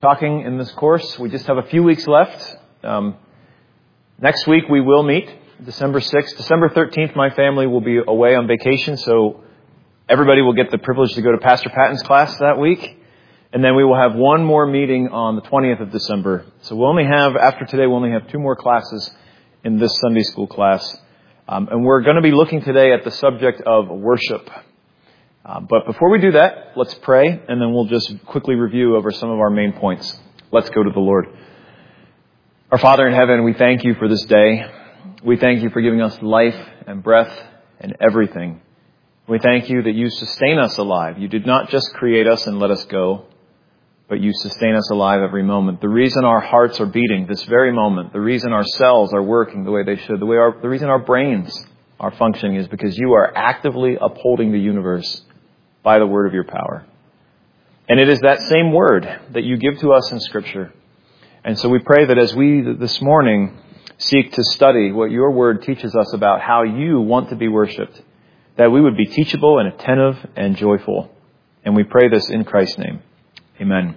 Talking in this course. We just have a few weeks left. Next week we will meet, December 6th. December 13th, my family will be away on vacation, so everybody will get the privilege to go to Pastor Patton's class that week. And then we will have one more meeting on the 20th of December. So after today, we'll only have two more classes in this Sunday school class. And we're going to be looking today at the subject of worship. But before we do that, let's pray, and then we'll just quickly review over some of our main points. Let's go to the Lord. Our Father in heaven, we thank you for this day. We thank you for giving us life and breath and everything. We thank you that you sustain us alive. You did not just create us and let us go, but you sustain us alive every moment. The reason our hearts are beating this very moment, the reason our cells are working the way they should, the reason our brains are functioning is because you are actively upholding the universe by the word of your power. And it is that same word that you give to us in Scripture. And so we pray that as we this morning seek to study what your word teaches us about how you want to be worshipped, that we would be teachable and attentive and joyful. And we pray this in Christ's name. Amen.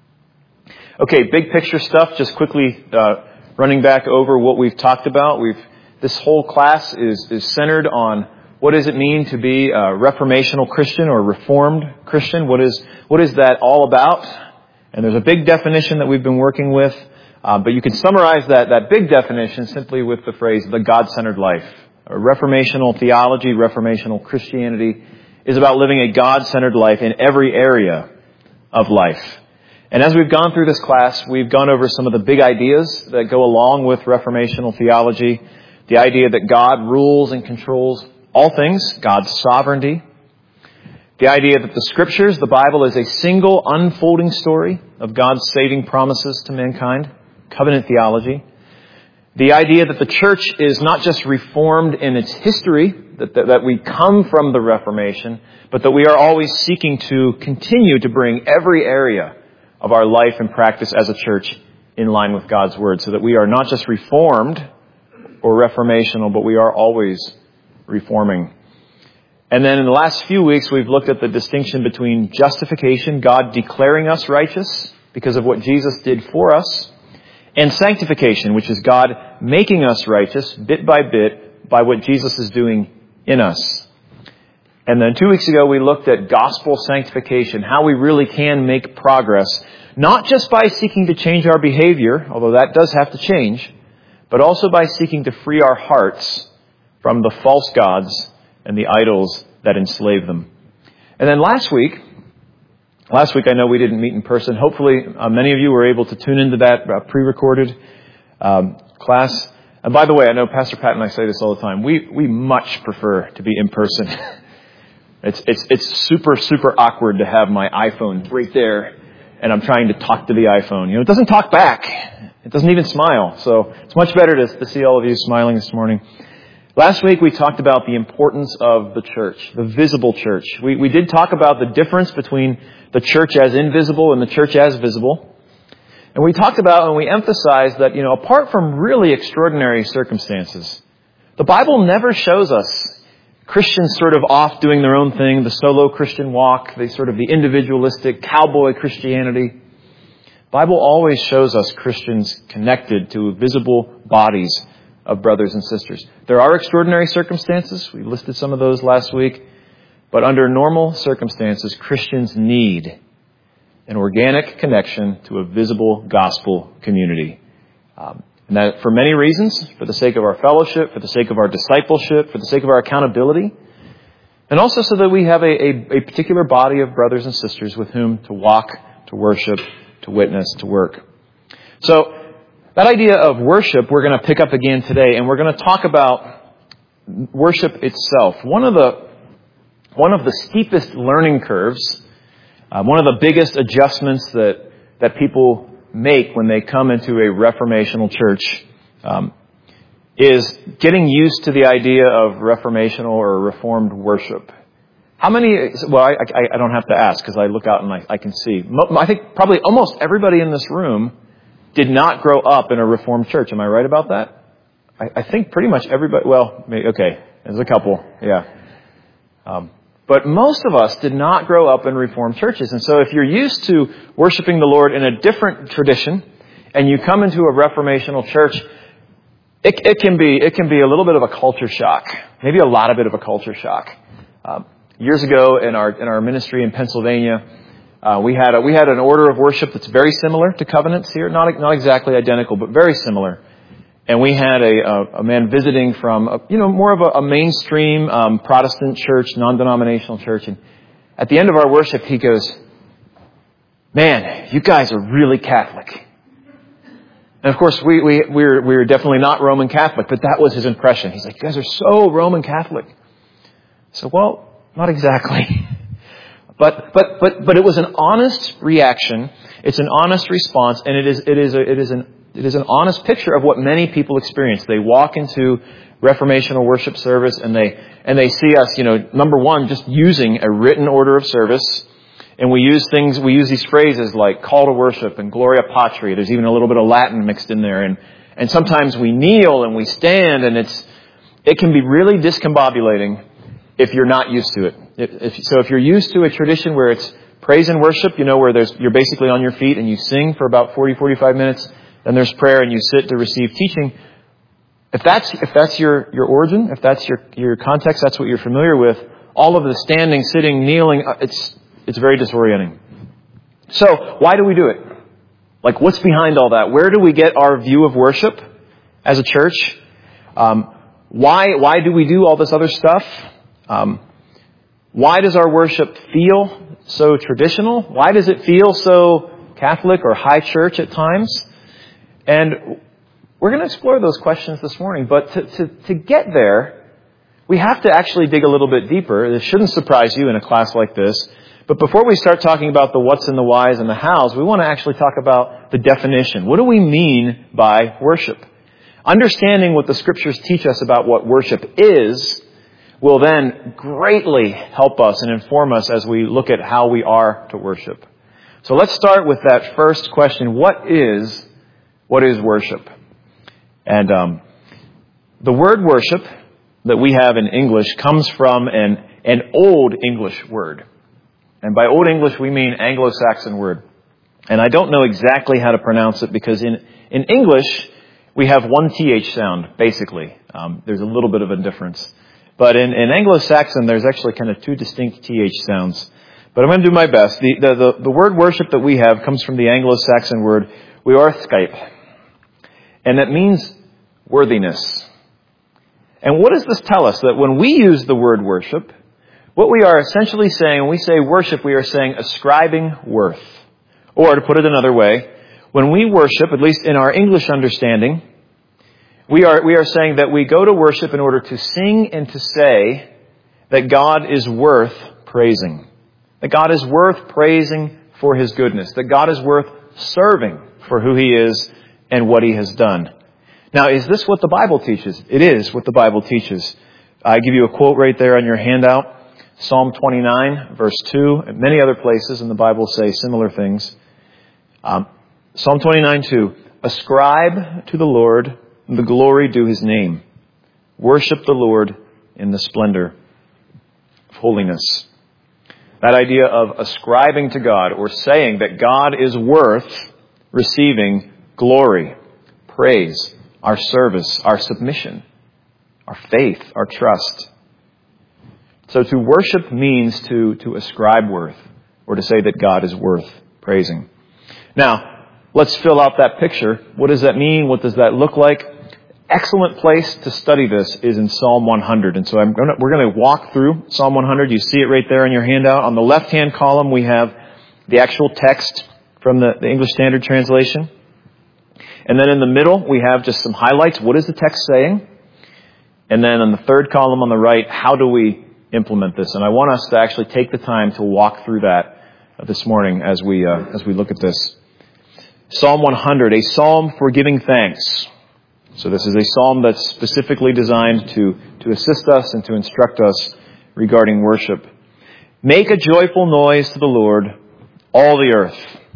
Okay, big picture stuff, just quickly running back over what we've talked about. This whole class is centered on what does it mean to be a reformational Christian or reformed Christian? What is that all about? And there's a big definition that we've been working with, but you can summarize that big definition simply with the phrase, the God-centered life. A reformational theology, reformational Christianity is about living a God-centered life in every area of life. And as we've gone through this class, we've gone over some of the big ideas that go along with reformational theology. The idea that God rules and controls all things, God's sovereignty. The idea that the Scriptures, the Bible, is a single unfolding story of God's saving promises to mankind, covenant theology. The idea that the church is not just reformed in its history, that we come from the Reformation, but that we are always seeking to continue to bring every area of our life and practice as a church in line with God's Word, so that we are not just reformed or reformational, but we are always reforming. And then in the last few weeks, we've looked at the distinction between justification, God declaring us righteous because of what Jesus did for us, and sanctification, which is God making us righteous bit by bit by what Jesus is doing in us. And then 2 weeks ago, we looked at gospel sanctification, how we really can make progress, not just by seeking to change our behavior, although that does have to change, but also by seeking to free our hearts from the false gods and the idols that enslave them. And then last week I know we didn't meet in person. Hopefully, many of you were able to tune into that pre-recorded class. And by the way, I know Pastor Pat and I say this all the time. We much prefer to be in person. It's super, super awkward to have my iPhone right there, and I'm trying to talk to the iPhone. It doesn't talk back. It doesn't even smile. So it's much better to see all of you smiling this morning. Last week we talked about the importance of the church, the visible church. We did talk about the difference between the church as invisible and the church as visible. And we talked about and we emphasized that, apart from really extraordinary circumstances, the Bible never shows us Christians sort of off doing their own thing, the solo Christian walk, the individualistic cowboy Christianity. The Bible always shows us Christians connected to visible bodies of brothers and sisters. There are extraordinary circumstances. We listed some of those last week. But under normal circumstances, Christians need an organic connection to a visible gospel community. And that for many reasons, for the sake of our fellowship, for the sake of our discipleship, for the sake of our accountability, and also so that we have a particular body of brothers and sisters with whom to walk, to worship, to witness, to work. So, that idea of worship we're going to pick up again today, and we're going to talk about worship itself. One of the steepest learning curves, one of the biggest adjustments that people make when they come into a reformational church is getting used to the idea of reformational or reformed worship. How many, well, I don't have to ask because I look out and I can see. I think probably almost everybody in this room did not grow up in a Reformed church. Am I right about that? I think pretty much everybody, well, okay, there's a couple, yeah. But most of us did not grow up in Reformed churches. And so if you're used to worshiping the Lord in a different tradition, and you come into a reformational church, it can be a little bit of a culture shock. Maybe a lot of it of a culture shock. Years ago in our ministry in Pennsylvania, we had an order of worship that's very similar to Covenants here, not exactly identical, but very similar. And we had a man visiting from more of a mainstream Protestant church, non-denominational church, and at the end of our worship, he goes, "Man, you guys are really Catholic." And of course, we were definitely not Roman Catholic, but that was his impression. He's like, "You guys are so Roman Catholic." So, well, not exactly. But it was an honest reaction. It's an honest response, and it is an honest picture of what many people experience. They walk into reformational worship service and they see us, number one, just using a written order of service. And we use these phrases like call to worship and Gloria Patri. There's even a little bit of Latin mixed in there. And sometimes we kneel and we stand, and it can be really discombobulating if you're not used to it. If you're used to a tradition where it's praise and worship, where you're basically on your feet and you sing for about 40-45 minutes, then there's prayer and you sit to receive teaching. If that's your origin, if that's your context, that's what you're familiar with, all of the standing, sitting, kneeling, it's very disorienting. So, why do we do it? Like, what's behind all that? Where do we get our view of worship as a church? Why do we do all this other stuff? Why does our worship feel so traditional? Why does it feel so Catholic or high church at times? And we're going to explore those questions this morning. But to get there, we have to actually dig a little bit deeper. This shouldn't surprise you in a class like this. But before we start talking about the what's and the whys and the hows, we want to actually talk about the definition. What do we mean by worship? Understanding what the Scriptures teach us about what worship is will then greatly help us and inform us as we look at how we are to worship. So let's start with that first question. What is worship? And the word worship that we have in English comes from an Old English word. And by Old English, we mean Anglo-Saxon word. And I don't know exactly how to pronounce it because in English, we have one TH sound, basically. There's a little bit of a difference. But in Anglo-Saxon, there's actually kind of two distinct TH sounds. But I'm going to do my best. The word worship that we have comes from the Anglo-Saxon word weorthskype. And that means worthiness. And what does this tell us? That when we use the word worship, what we are essentially saying, when we say worship, we are saying ascribing worth. Or to put it another way, when we worship, at least in our English understanding, we are saying that we go to worship in order to sing and to say that God is worth praising. That God is worth praising for His goodness. That God is worth serving for who He is and what He has done. Now, is this what the Bible teaches? It is what the Bible teaches. I give you a quote right there on your handout. Psalm 29, verse 2, and many other places in the Bible say similar things. Psalm 29, 2, ascribe to the Lord the glory due His name. Worship the Lord in the splendor of holiness. That idea of ascribing to God or saying that God is worth receiving glory, praise, our service, our submission, our faith, our trust. So to worship means to ascribe worth, or to say that God is worth praising. Now, let's fill out that picture. What does that mean? What does that look like? Excellent place to study this is in Psalm 100. And so we're going to walk through Psalm 100. You see it right there in your handout. On the left-hand column, we have the actual text from the English Standard Translation. And then in the middle, we have just some highlights. What is the text saying? And then on the third column on the right, how do we implement this? And I want us to actually take the time to walk through that this morning as we look at this. Psalm 100, a psalm for giving thanks. So this is a psalm that's specifically designed to assist us and to instruct us regarding worship. Make a joyful noise to the Lord, all the earth.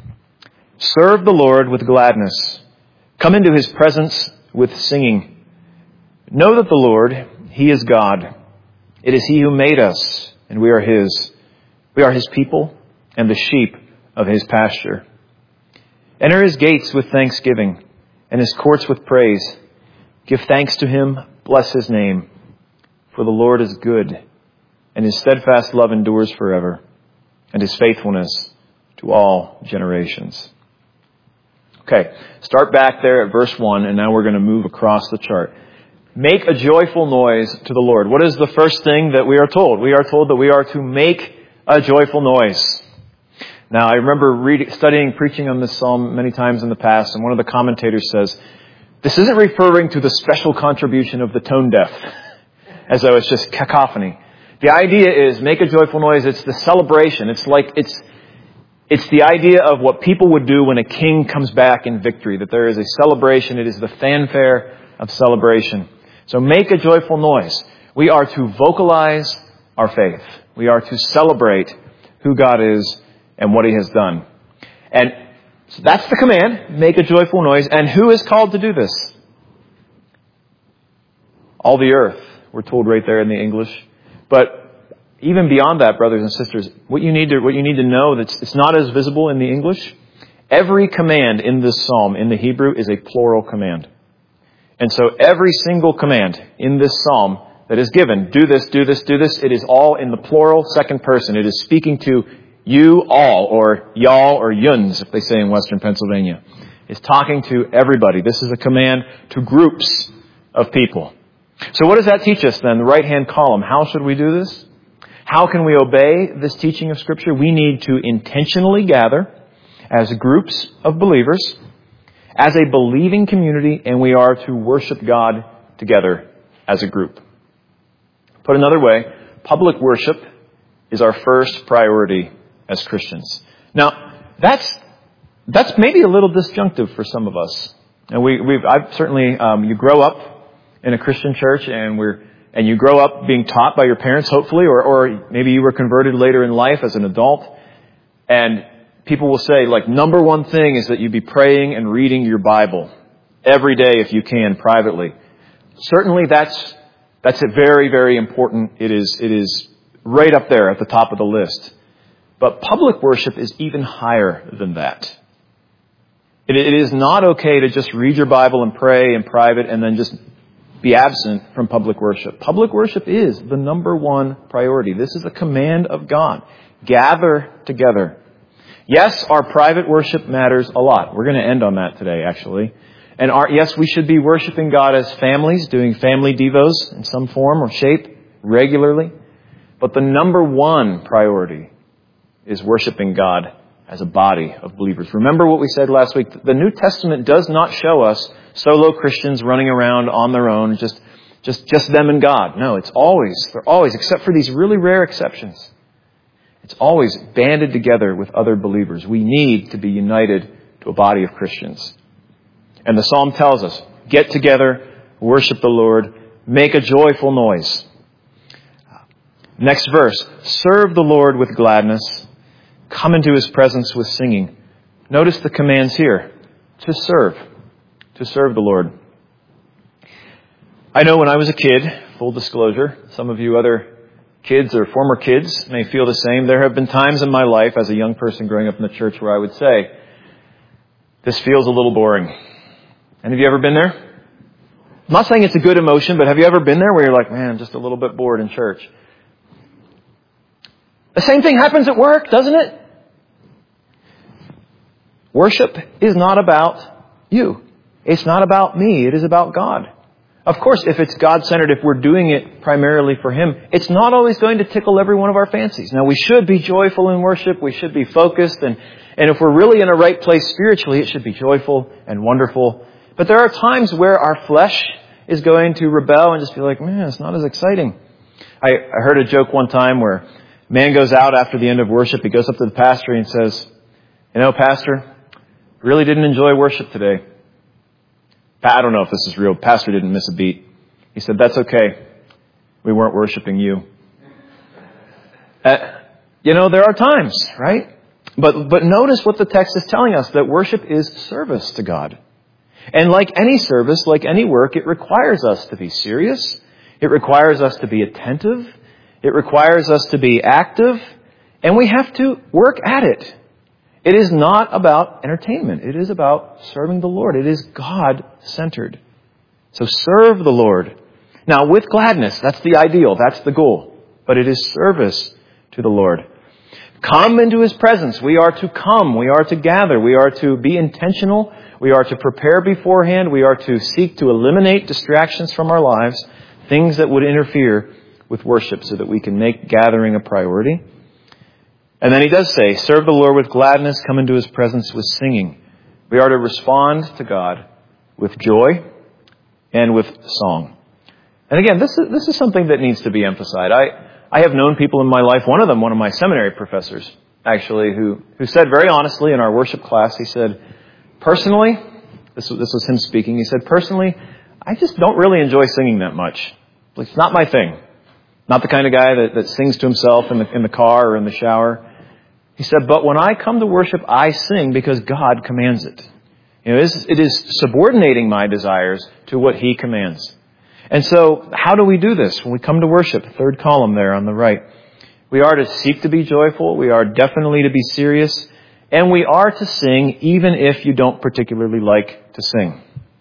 Serve the Lord with gladness. Come into His presence with singing. Know that the Lord, He is God. It is He who made us, and we are His. We are His people and the sheep of His pasture. Enter His gates with thanksgiving and His courts with praise. Give thanks to Him, bless His name. For the Lord is good, and His steadfast love endures forever, and His faithfulness to all generations. Okay, start back there at verse 1, and now we're going to move across the chart. Make a joyful noise to the Lord. What is the first thing that we are told? We are told that we are to make a joyful noise. Now, I remember studying, preaching on this psalm many times in the past, and one of the commentators says, this isn't referring to the special contribution of the tone deaf, as though it's just cacophony. The idea is make a joyful noise. It's the celebration. It's the idea of what people would do when a king comes back in victory, that there is a celebration. It is the fanfare of celebration. So make a joyful noise. We are to vocalize our faith. We are to celebrate who God is and what He has done. And so that's the command, make a joyful noise. And who is called to do this? All the earth, we're told right there in the English. But even beyond that, brothers and sisters, what you need to know, that it's not as visible in the English. Every command in this psalm in the Hebrew is a plural command. And so every single command in this psalm that is given, do this, do this, do this, it is all in the plural second person. It is speaking to you all, or y'all, or yuns, if they say in Western Pennsylvania. It's talking to everybody. This is a command to groups of people. So what does that teach us then? The right-hand column. How should we do this? How can we obey this teaching of Scripture? We need to intentionally gather as groups of believers, as a believing community, and we are to worship God together as a group. Put another way, public worship is our first priority as Christians. Now, that's maybe a little disjunctive for some of us. And I've certainly, you grow up in a Christian church, and you grow up being taught by your parents, hopefully, or maybe you were converted later in life as an adult, and people will say, like, number one thing is that you be praying and reading your Bible every day if you can, privately. Certainly that's very, very important. It is right up there at the top of the list. But public worship is even higher than that. It is not okay to just read your Bible and pray in private and then just be absent from public worship. Public worship is the number one priority. This is a command of God. Gather together. Yes, our private worship matters a lot. We're going to end on that today, actually. And yes, we should be worshiping God as families, doing family devos in some form or shape regularly. But the number one priority is worshiping God as a body of believers. Remember what we said last week. The New Testament does not show us solo Christians running around on their own, just them and God. No, they're always, except for these really rare exceptions, it's always banded together with other believers. We need to be united to a body of Christians. And the psalm tells us, get together, worship the Lord, make a joyful noise. Next verse, serve the Lord with gladness, come into His presence with singing. Notice the commands here, to serve the Lord. I know when I was a kid, full disclosure, some of you other kids or former kids may feel the same. There have been times in my life as a young person growing up in the church where I would say, this feels a little boring. Any of you ever been there? I'm not saying it's a good emotion, but have you ever been there where you're like, man, I'm just a little bit bored in church? The same thing happens at work, doesn't it? Worship is not about you. It's not about me. It is about God. Of course, if it's God-centered, if we're doing it primarily for Him, it's not always going to tickle every one of our fancies. Now, we should be joyful in worship. We should be focused. And if we're really in a right place spiritually, it should be joyful and wonderful. But there are times where our flesh is going to rebel and just be like, man, it's not as exciting. I heard a joke one time where a man goes out after the end of worship. He goes up to the pastor and says, you know, Pastor, really didn't enjoy worship today. I don't know if this is real. Pastor didn't miss a beat. He said, that's okay. We weren't worshiping you. There are times, right? But notice what the text is telling us, that worship is service to God. And like any service, like any work, it requires us to be serious. It requires us to be attentive. It requires us to be active, and we have to work at it. It is not about entertainment. It is about serving the Lord. It is God-centered. So serve the Lord. Now, with gladness, that's the ideal. That's the goal. But it is service to the Lord. Come into His presence. We are to come. We are to gather. We are to be intentional. We are to prepare beforehand. We are to seek to eliminate distractions from our lives, things that would interfere with worship so that we can make gathering a priority. And then He does say, serve the Lord with gladness, come into His presence with singing. We are to respond to God with joy and with song. And again, this is something that needs to be emphasized. I have known people in my life, one of my seminary professors, actually, who said very honestly in our worship class, he said, personally, this was him speaking, he said, personally, I just don't really enjoy singing that much. It's not my thing. Not the kind of guy that sings to himself in the car or in the shower. He said, but when I come to worship, I sing because God commands it. It is subordinating my desires to what He commands. And so, how do we do this when we come to worship? Third column there on the right. We are to seek to be joyful. We are definitely to be serious. And we are to sing even if you don't particularly like to sing.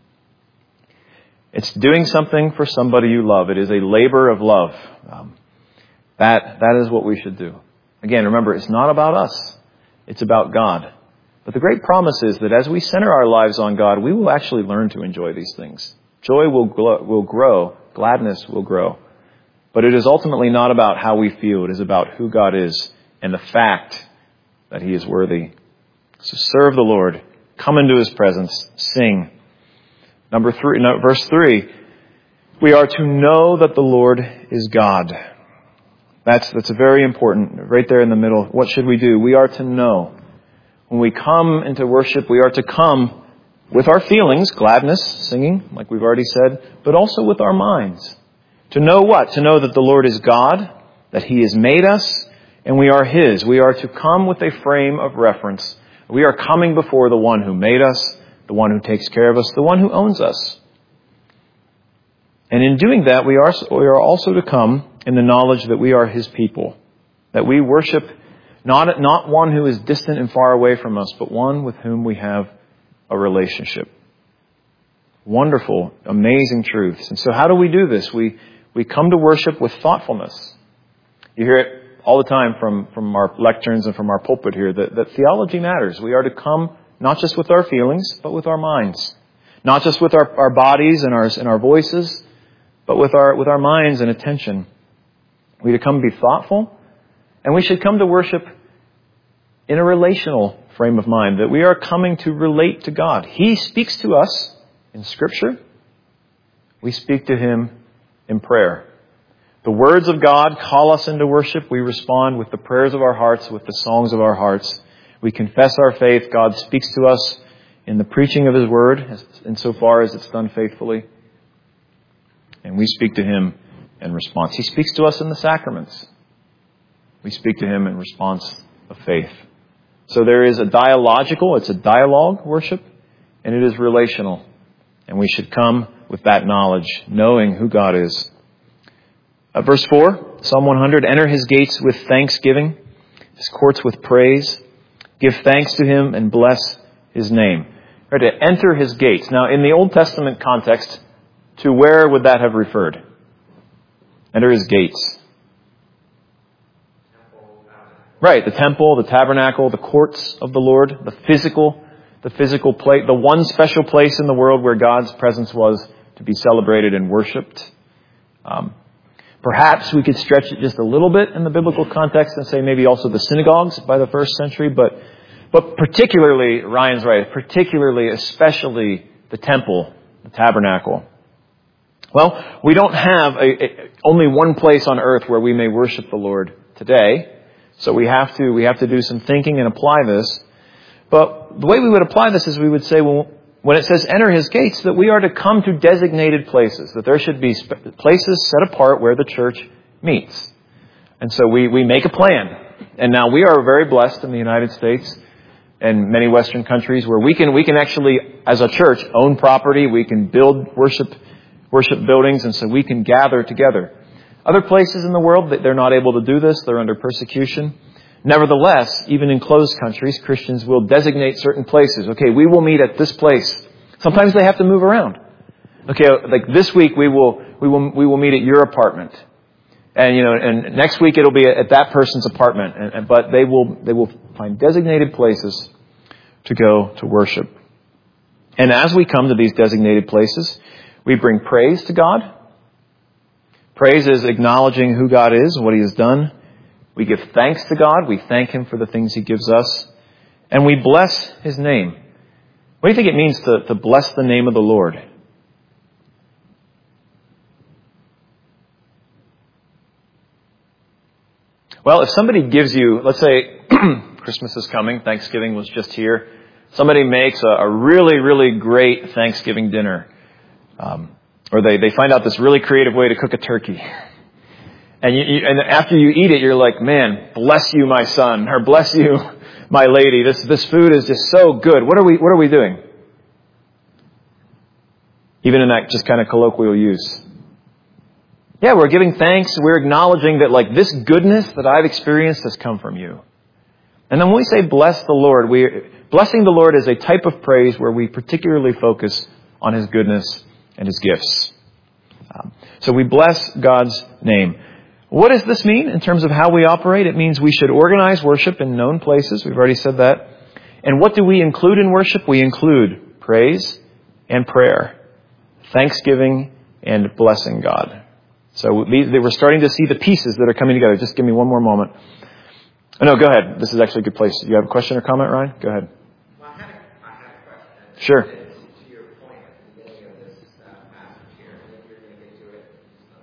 It's doing something for somebody you love. It is a labor of love. That is what we should do. Again, remember, it's not about us. It's about God. But the great promise is that as we center our lives on God, we will actually learn to enjoy these things. Joy will grow. Gladness will grow. But it is ultimately not about how we feel. It is about who God is and the fact that He is worthy. So serve the Lord. Come into His presence. Sing. Verse 3. We are to know that the Lord is God. That's very important. Right there in the middle. What should we do? We are to know. When we come into worship, we are to come with our feelings, gladness, singing, like we've already said, but also with our minds. To know what? To know that the Lord is God, that He has made us, and we are His. We are to come with a frame of reference. We are coming before the one who made us, the one who takes care of us, the one who owns us. And in doing that, we are also to come in the knowledge that we are His people, that we worship not one who is distant and far away from us, but one with whom we have a relationship. Wonderful, amazing truths. And so how do we do this? We come to worship with thoughtfulness. You hear it all the time from our lecterns and from our pulpit here that theology matters. We are to come not just with our feelings, but with our minds. Not just with our bodies and our voices, but with our minds and attention. We are to come be thoughtful, and we should come to worship in a relational frame of mind, that we are coming to relate to God. He speaks to us in Scripture. We speak to Him in prayer. The words of God call us into worship. We respond with the prayers of our hearts, with the songs of our hearts. We confess our faith. God speaks to us in the preaching of His Word, insofar as it's done faithfully. And we speak to Him in response. He speaks to us in the sacraments. We speak to Him in response of faith. So there is it's a dialogue worship, and it is relational. And we should come with that knowledge, knowing who God is. Verse 4, Psalm 100, enter His gates with thanksgiving, His courts with praise. Give thanks to Him and bless His name. Right, to enter His gates. Now, in the Old Testament context, to where would that have referred? Enter His gates. Right, the temple, the tabernacle, the courts of the Lord, the physical place, the one special place in the world where God's presence was to be celebrated and worshipped. Perhaps we could stretch it just a little bit in the biblical context and say maybe also the synagogues by the first century, but particularly, Ryan's right, especially the temple, the tabernacle. Well, we don't have only one place on earth where we may worship the Lord today. So we have to do some thinking and apply this. But the way we would apply this is we would say, well, when it says enter His gates, that we are to come to designated places, that there should be places set apart where the church meets. And so we make a plan. And now we are very blessed in the United States and many Western countries where we can actually, as a church, own property. We can build worship buildings, and so we can gather together. Other places in the world, they're not able to do this. They're under persecution. Nevertheless, even in closed countries, Christians will designate certain places. Okay, we will meet at this place. Sometimes they have to move around. Okay, like this week we will meet at your apartment. And next week it'll be at that person's apartment. But they will find designated places to go to worship. And as we come to these designated places, we bring praise to God. Praise is acknowledging who God is and what He has done. We give thanks to God. We thank Him for the things He gives us. And we bless His name. What do you think it means to bless the name of the Lord? Well, if somebody gives you, let's say Christmas is coming, Thanksgiving was just here. Somebody makes a really, really great Thanksgiving dinner. Or they find out this really creative way to cook a turkey. And after you eat it, you're like, man, bless you, my son, or bless you, my lady. This food is just so good. What are we doing? Even in that just kind of colloquial use. Yeah, we're giving thanks. We're acknowledging that like this goodness that I've experienced has come from you. And then when we say bless the Lord, blessing the Lord is a type of praise where we particularly focus on His goodness and His gifts. So we bless God's name. What does this mean in terms of how we operate? It means we should organize worship in known places. We've already said that. And what do we include in worship? We include praise and prayer, thanksgiving and blessing God. So we're starting to see the pieces that are coming together. Just give me one more moment. Oh, no, go ahead. This is actually a good place. Do you have a question or comment, Ryan? Go ahead. Well, I had a question. Sure. To your point at the beginning of this passage here, and if you're going to get to it,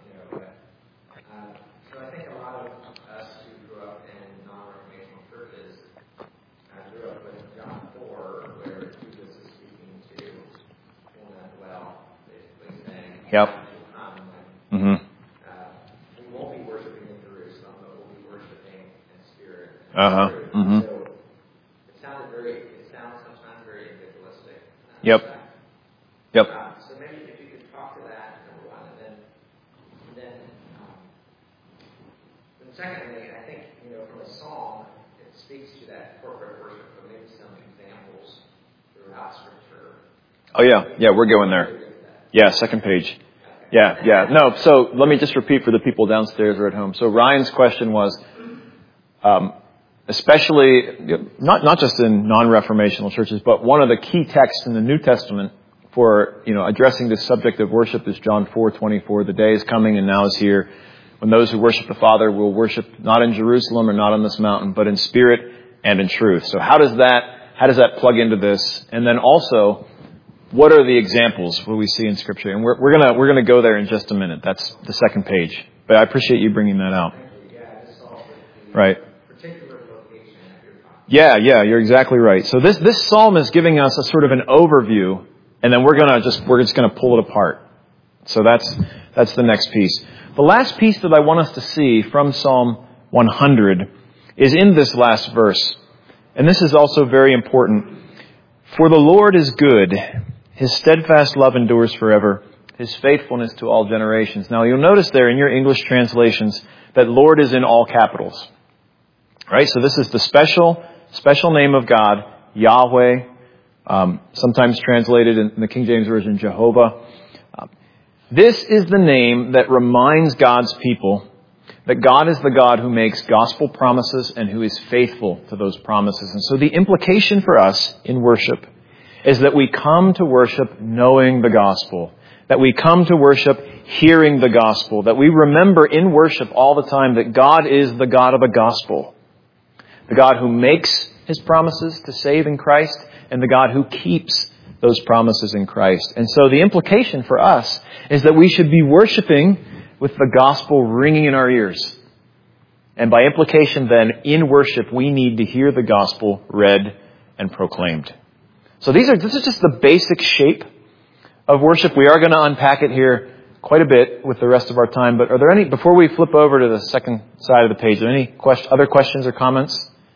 so I think a lot of us who grew up in non-reformational churches grew up with John 4, where Jesus is speaking to woman at the well, basically saying, Yep. Mm-hmm. We won't be worshiping in Jerusalem, but we'll be worshiping in spirit. Mm-hmm. So it sounds sometimes very individualistic. Yep. So maybe if you could talk to that, number one, and then secondly, I think from a song, it speaks to that corporate worship. But maybe some examples throughout Scripture. Oh yeah, we're going there. Yeah, second page. Yeah. No, so let me just repeat for the people downstairs or at home. So Ryan's question was, especially, not just in non-reformational churches, but one of the key texts in the New Testament for, addressing this subject of worship is John 4:24. The day is coming and now is here when those who worship the Father will worship not in Jerusalem or not on this mountain, but in spirit and in truth. So how does that plug into this? And then also, what are the examples what we see in Scripture? And we're gonna go there in just a minute. That's the second page. But I appreciate you bringing that out. Right. Yeah, you're exactly right. So this psalm is giving us a sort of an overview, and then we're just gonna pull it apart. So that's the next piece. The last piece that I want us to see from Psalm 100 is in this last verse. And this is also very important. For the Lord is good. His steadfast love endures forever. His faithfulness to all generations. Now you'll notice there in your English translations that Lord is in all capitals. Right? So this is the special name of God, Yahweh, sometimes translated in the King James Version, Jehovah. This is the name that reminds God's people that God is the God who makes gospel promises and who is faithful to those promises. And so the implication for us in worship is that we come to worship knowing the gospel, that we come to worship hearing the gospel, that we remember in worship all the time that God is the God of the gospel, the God who makes His promises to save in Christ, and the God who keeps those promises in Christ. And so the implication for us is that we should be worshiping with the gospel ringing in our ears. And by implication then, in worship, we need to hear the gospel read and proclaimed. So this is just the basic shape of worship. We are going to unpack it here quite a bit with the rest of our time. But are there any, before we flip over to the second side of the page, are there any other questions or comments?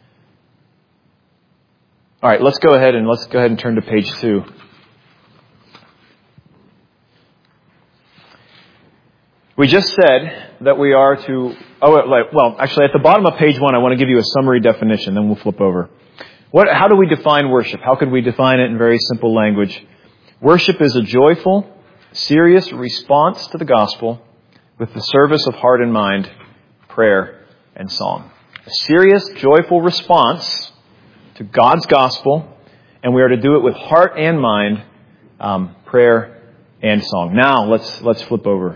All right, let's go ahead and turn to page 2. We just said that we are to, actually at the bottom of page 1, I want to give you a summary definition, then we'll flip over. How do we define worship? How could we define it in very simple language? Worship is a joyful, serious response to the gospel with the service of heart and mind, prayer and song. A serious, joyful response to God's gospel, and we are to do it with heart and mind, prayer and song. Now, let's flip over.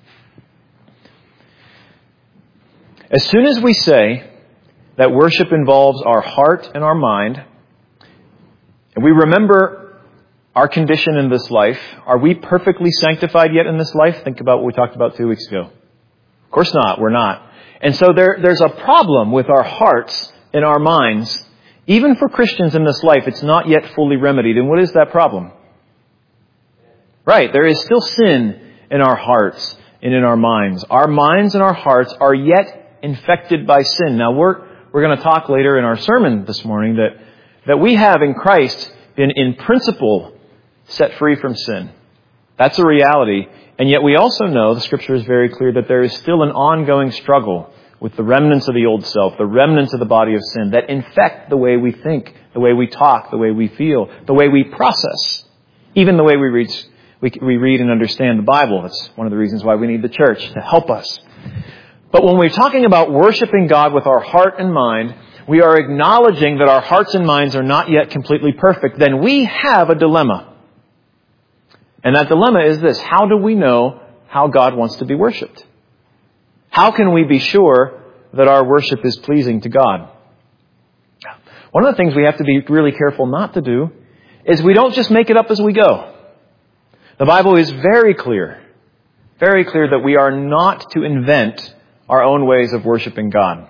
As soon as we say that worship involves our heart and our mind, and we remember our condition in this life, are we perfectly sanctified yet in this life? Think about what we talked about 2 weeks ago. Of course not, we're not. And so there's a problem with our hearts and our minds. Even for Christians in this life, it's not yet fully remedied. And what is that problem? Right, there is still sin in our hearts and in our minds. Our minds and our hearts are yet infected by sin. Now, we're going to talk later in our sermon this morning that we have in Christ been in principle set free from sin. That's a reality. And yet we also know, the Scripture is very clear, that there is still an ongoing struggle with the remnants of the old self, the remnants of the body of sin that infect the way we think, the way we talk, the way we feel, the way we process, even the way we read and understand the Bible. That's one of the reasons why we need the church, to help us. But when we're talking about worshiping God with our heart and mind, we are acknowledging that our hearts and minds are not yet completely perfect. Then we have a dilemma. And that dilemma is this: how do we know how God wants to be worshipped? How can we be sure that our worship is pleasing to God? One of the things we have to be really careful not to do is we don't just make it up as we go. The Bible is very clear that we are not to invent our own ways of worshiping God.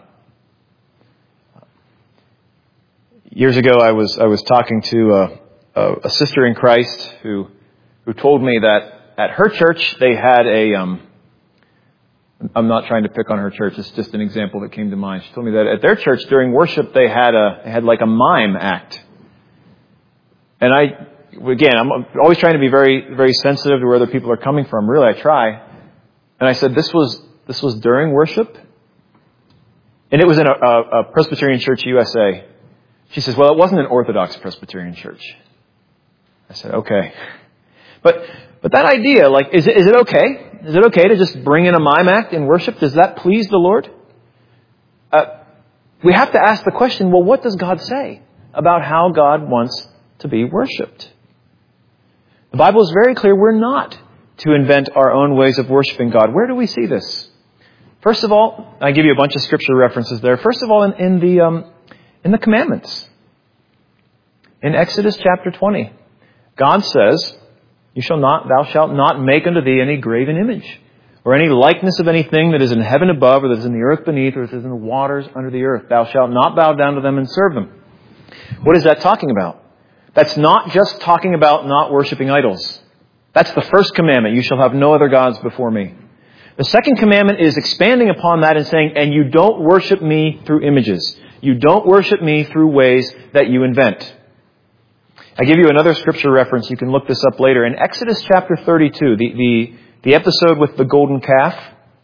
Years ago, I was talking to a sister in Christ who told me that at her church they had I'm not trying to pick on her church. It's just an example that came to mind. She told me that at their church during worship they had like a mime act. And I'm always trying to be very, very sensitive to where other people are coming from. Really, I try. And I said, this was during worship? And it was in a Presbyterian church, USA. She says, well, it wasn't an Orthodox Presbyterian church. I said, okay. But that idea, like, is it okay? Is it okay to just bring in a mime act in worship? Does that please the Lord? We have to ask the question, well, what does God say about how God wants to be worshipped? The Bible is very clear we're not to invent our own ways of worshiping God. Where do we see this? First of all, I give you a bunch of scripture references there. First of all, in the commandments. In Exodus chapter 20, God says, thou shalt not make unto thee any graven image, or any likeness of anything that is in heaven above, or that is in the earth beneath, or that is in the waters under the earth. Thou shalt not bow down to them and serve them. What is that talking about? That's not just talking about not worshiping idols. That's the first commandment. You shall have no other gods before me. The second commandment is expanding upon that and saying, and you don't worship me through images. You don't worship me through ways that you invent. I give you another scripture reference. You can look this up later. In Exodus chapter 32, the episode with the golden calf,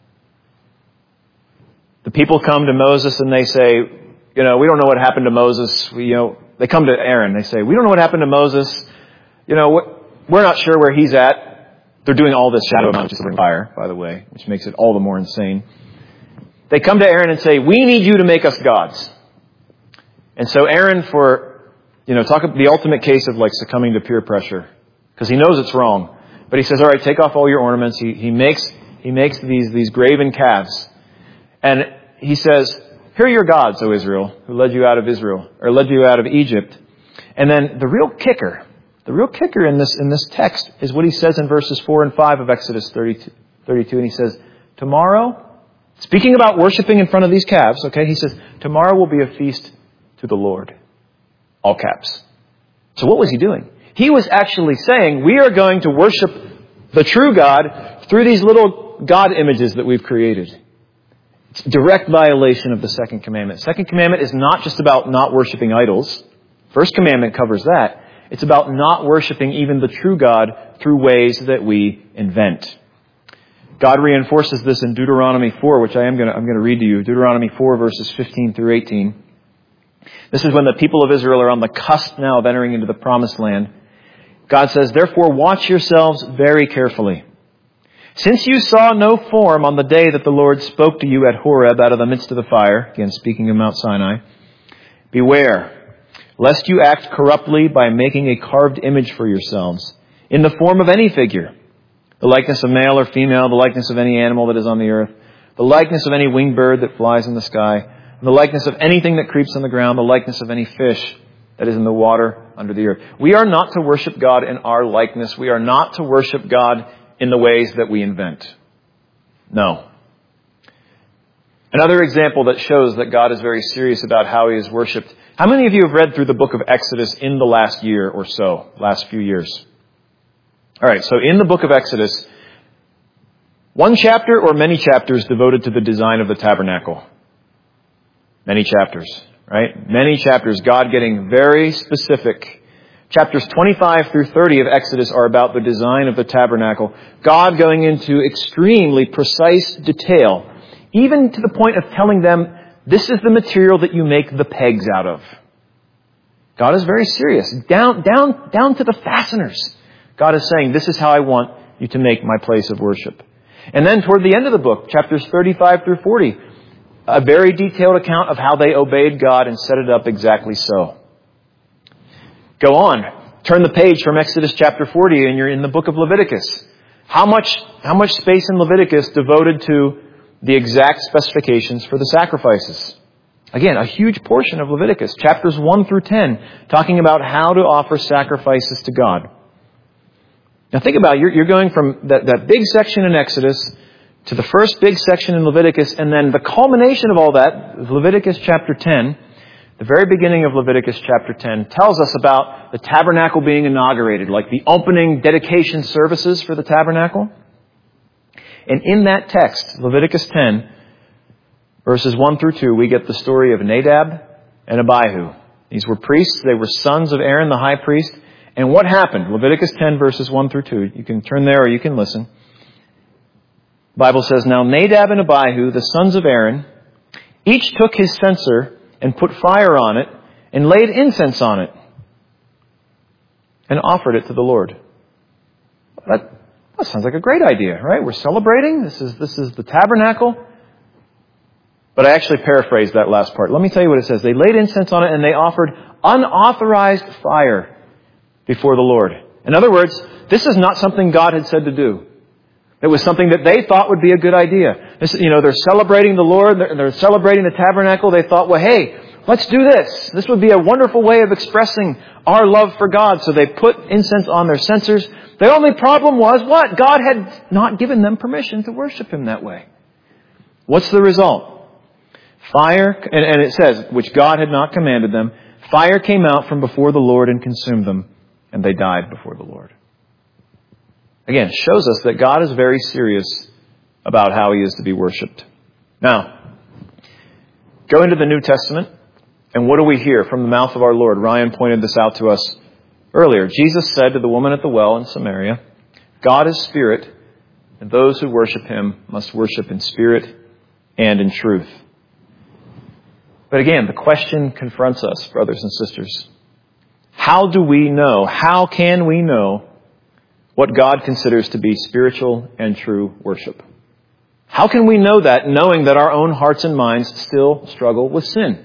the people come to Moses and they say, we don't know what happened to Moses. They come to Aaron. They say, we don't know what happened to Moses. We're not sure where he's at. They're doing all this shadow of fire, by the way, which makes it all the more insane. They come to Aaron and say, we need you to make us gods. And so Aaron, talk about the ultimate case of like succumbing to peer pressure, because he knows it's wrong. But he says, all right, take off all your ornaments. He makes these graven calves. And he says, here are your gods, O Israel, who led you out of Egypt. And then the real kicker in this text is what he says in verses 4 and 5 of Exodus 32. And he says, tomorrow, speaking about worshiping in front of these calves, okay, he says, tomorrow will be a feast to the Lord. All caps. So what was he doing? He was actually saying, we are going to worship the true God through these little God images that we've created. It's a direct violation of the second commandment. Second commandment is not just about not worshiping idols. First commandment covers that. It's about not worshiping even the true God through ways that we invent. God reinforces this in Deuteronomy 4, which I'm going to read to you. Deuteronomy 4, verses 15 through 18. This is when the people of Israel are on the cusp now of entering into the promised land. God says, "Therefore watch yourselves very carefully. Since you saw no form on the day that the Lord spoke to you at Horeb out of the midst of the fire," again speaking of Mount Sinai, "beware, lest you act corruptly by making a carved image for yourselves, in the form of any figure, the likeness of male or female, the likeness of any animal that is on the earth, the likeness of any winged bird that flies in the sky, the likeness of anything that creeps on the ground, the likeness of any fish that is in the water under the earth." We are not to worship God in our likeness. We are not to worship God in the ways that we invent. No. Another example that shows that God is very serious about how He is worshipped. How many of you have read through the book of Exodus in the last year or so, last few years? All right, so in the book of Exodus, one chapter or many chapters devoted to the design of the tabernacle? Many chapters, right? Many chapters, God getting very specific. Chapters 25 through 30 of Exodus are about the design of the tabernacle. God going into extremely precise detail, even to the point of telling them, this is the material that you make the pegs out of. God is very serious. Down to the fasteners. God is saying, this is how I want you to make my place of worship. And then toward the end of the book, chapters 35 through 40, a very detailed account of how they obeyed God and set it up exactly so. Go on. Turn the page from Exodus chapter 40 and you're in the book of Leviticus. How much space in Leviticus devoted to the exact specifications for the sacrifices? Again, a huge portion of Leviticus, chapters 1 through 10, talking about how to offer sacrifices to God. Now think about it. You're going from that big section in Exodus to the first big section in Leviticus, and then the culmination of all that, Leviticus chapter 10, the very beginning of Leviticus chapter 10, tells us about the tabernacle being inaugurated, like the opening dedication services for the tabernacle. And in that text, Leviticus 10, verses 1 through 2, we get the story of Nadab and Abihu. These were priests. They were sons of Aaron, the high priest. And what happened? Leviticus 10, verses 1 through 2. You can turn there or you can listen. The Bible says, "Now Nadab and Abihu, the sons of Aaron, each took his censer and put fire on it and laid incense on it and offered it to the Lord." That sounds like a great idea, right? We're celebrating. This is the tabernacle. But I actually paraphrased that last part. Let me tell you what it says. They laid incense on it and they offered unauthorized fire before the Lord. In other words, this is not something God had said to do. It was something that they thought would be a good idea. They're celebrating the Lord. They're celebrating the tabernacle. They thought, well, hey, let's do this. This would be a wonderful way of expressing our love for God. So they put incense on their censers. The only problem was what? God had not given them permission to worship Him that way. What's the result? Fire, and it says, which God had not commanded them, fire came out from before the Lord and consumed them, and they died before the Lord. Again, shows us that God is very serious about how He is to be worshipped. Now, go into the New Testament, and what do we hear from the mouth of our Lord? Ryan pointed this out to us earlier. Jesus said to the woman at the well in Samaria, "God is spirit, and those who worship Him must worship in spirit and in truth." But again, the question confronts us, brothers and sisters. How do we know? How can we know what God considers to be spiritual and true worship? How can we know that, knowing that our own hearts and minds still struggle with sin?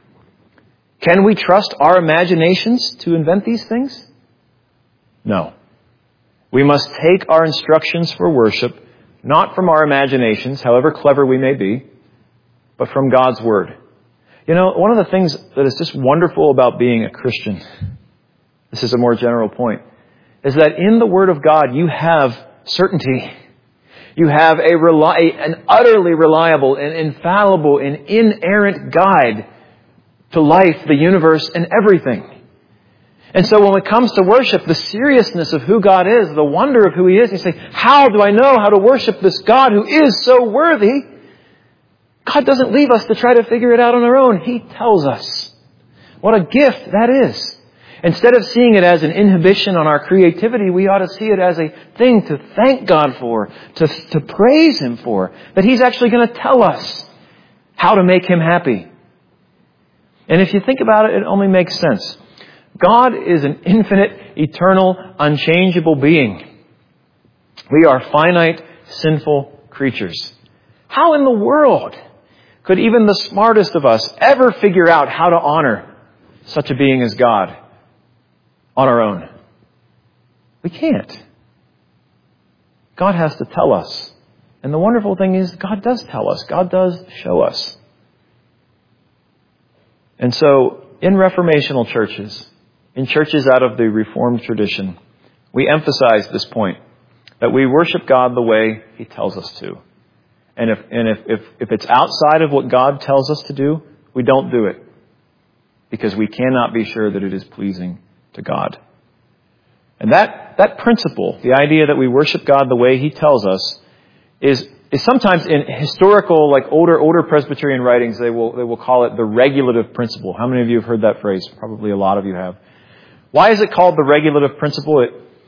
Can we trust our imaginations to invent these things? No. We must take our instructions for worship not from our imaginations, however clever we may be, but from God's Word. One of the things that is just wonderful about being a Christian, this is a more general point, is that in the Word of God you have certainty. You have an utterly reliable and infallible and inerrant guide to life, the universe, and everything. And so when it comes to worship, the seriousness of who God is, the wonder of who He is, you say, how do I know how to worship this God who is so worthy? God doesn't leave us to try to figure it out on our own. He tells us. What a gift that is. Instead of seeing it as an inhibition on our creativity, we ought to see it as a thing to thank God for, to praise Him for, that He's actually going to tell us how to make Him happy. And if you think about it, it only makes sense. God is an infinite, eternal, unchangeable being. We are finite, sinful creatures. How in the world could even the smartest of us ever figure out how to honor such a being as God on our own? We can't. God has to tell us. And the wonderful thing is, God does tell us. God does show us. And so, in reformational churches, in churches out of the Reformed tradition, we emphasize this point, that we worship God the way He tells us to. And if it's outside of what God tells us to do, we don't do it. Because we cannot be sure that it is pleasing to God. And that principle, the idea that we worship God the way He tells us, is sometimes in historical, like older Presbyterian writings, they will call it the regulative principle. How many of you have heard that phrase? Probably a lot of you have. Why is it called the regulative principle?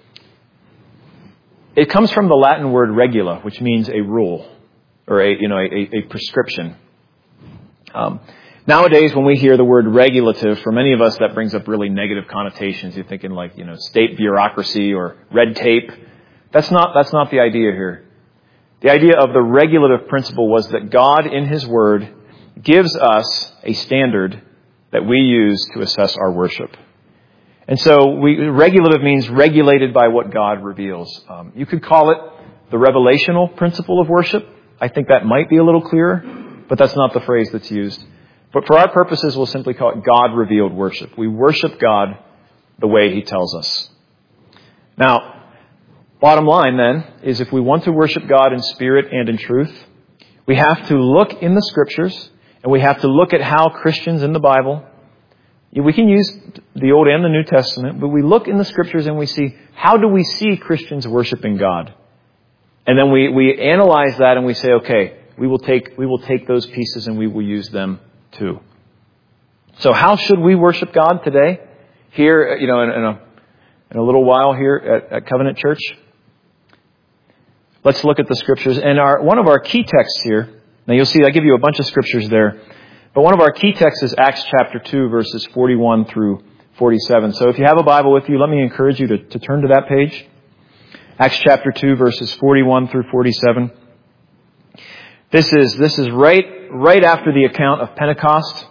It comes from the Latin word regula, which means a rule or a prescription. Nowadays, when we hear the word regulative, for many of us, that brings up really negative connotations. You're thinking like, state bureaucracy or red tape. That's not the idea here. The idea of the regulative principle was that God, in His Word, gives us a standard that we use to assess our worship. And so, regulative means regulated by what God reveals. You could call it the revelational principle of worship. I think that might be a little clearer, but that's not the phrase that's used. But for our purposes, we'll simply call it God-revealed worship. We worship God the way He tells us. Now, bottom line then, is if we want to worship God in spirit and in truth, we have to look in the Scriptures, and we have to look at how Christians in the Bible, we can use the Old and the New Testament, but we look in the Scriptures and we see, how do we see Christians worshiping God? And then we analyze that and we say, okay, we will take those pieces and we will use them too. So how should we worship God today? Here, in a little while here at Covenant Church. Let's look at the Scriptures. And one of our key texts here, now you'll see I give you a bunch of Scriptures there, but one of our key texts is Acts chapter 2, verses 41 through 47. So if you have a Bible with you, let me encourage you to turn to that page. Acts chapter 2, verses 41 through 47. This is right after the account of Pentecost.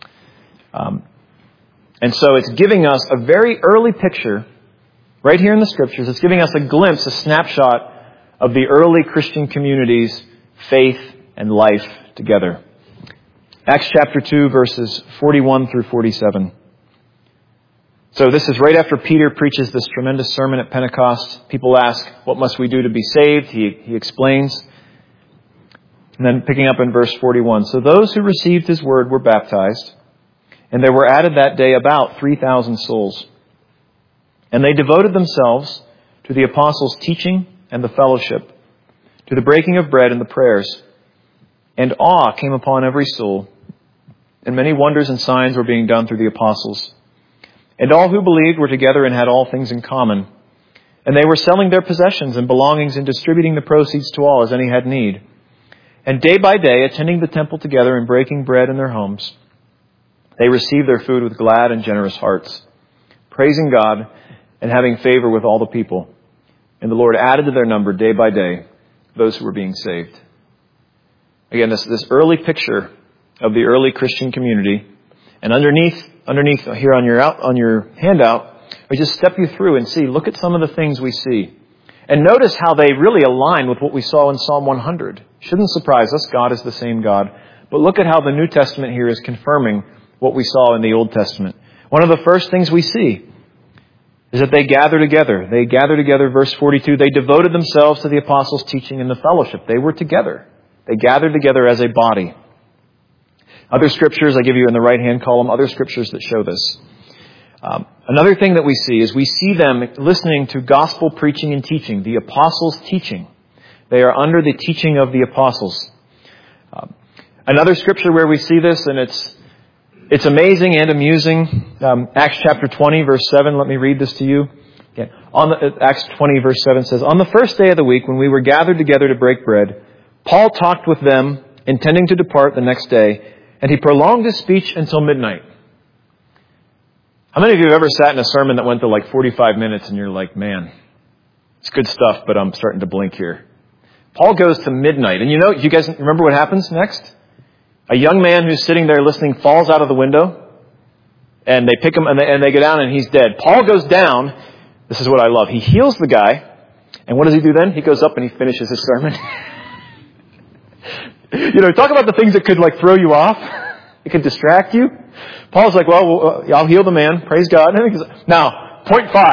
And so it's giving us a very early picture, right here in the Scriptures. It's giving us a glimpse, a snapshot of the early Christian community's faith and life together. Acts chapter 2, verses 41 through 47. So this is right after Peter preaches this tremendous sermon at Pentecost. People ask, what must we do to be saved? He explains. And then picking up in verse 41. So those who received His word were baptized, and there were added that day about 3,000 souls. And they devoted themselves to the apostles' teaching and the fellowship, to the breaking of bread and the prayers. And awe came upon every soul, and many wonders and signs were being done through the apostles. And all who believed were together and had all things in common. And they were selling their possessions and belongings and distributing the proceeds to all as any had need. And day by day, attending the temple together and breaking bread in their homes, they received their food with glad and generous hearts, praising God and having favor with all the people. And the Lord added to their number day by day those who were being saved. Again, this early picture of the early Christian community. And underneath here on your handout, we just step you through and see, look at some of the things we see. And notice how they really align with what we saw in Psalm 100. Shouldn't surprise us. God is the same God. But look at how the New Testament here is confirming what we saw in the Old Testament. One of the first things we see is that they gather together. They gather together, verse 42. They devoted themselves to the apostles' teaching and the fellowship. They were together. They gathered together as a body. Other scriptures I give you in the right-hand column, other scriptures that show this. Another thing that we see is we see them listening to gospel preaching and teaching, the apostles' teaching. They are under the teaching of the apostles. Another scripture where we see this, and It's amazing and amusing. Acts chapter 20, verse 7. Let me read this to you. Again, Acts 20, verse 7 says, "On the first day of the week, when we were gathered together to break bread, Paul talked with them, intending to depart the next day, and he prolonged his speech until midnight." How many of you have ever sat in a sermon that went to like 45 minutes and you're like, man, it's good stuff, but I'm starting to blink here. Paul goes to midnight. And you guys remember what happens next? A young man who's sitting there listening falls out of the window, and they pick him and they go down and he's dead. Paul goes down. This is what I love. He heals the guy. And what does he do then? He goes up and he finishes his sermon. Talk about the things that could like throw you off. It could distract you. Paul's like, well, I'll heal the man. Praise God. Now, point 5.